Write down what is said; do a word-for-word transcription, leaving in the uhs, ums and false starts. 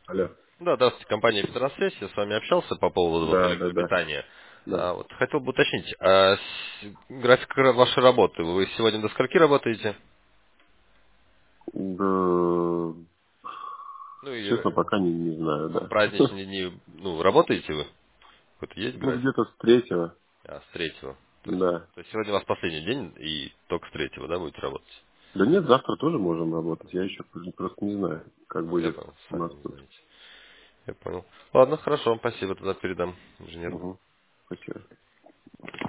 Алло. Да, здравствуйте, компания «Петросвязь». Я с вами общался по поводу вот Да, да, да, электропитания. да. А, вот, хотел бы уточнить, а с- график ра- вашей работы, вы сегодня до скольки работаете? Да, Ну и честно, э, пока не, не знаю, в да. праздничные дни, ну, работаете вы? Какой-то есть Ну, график? где-то с третьего, А, с третьего. То есть, да. то есть сегодня у вас последний день, и только с третьего, да, будете работать? Да нет, завтра тоже можем работать. Я еще просто не знаю, как Ну, я будет понял, у сами нас не тут. знаете. Я понял. Ладно, хорошо, спасибо, тогда передам инженеру. Угу. Спасибо.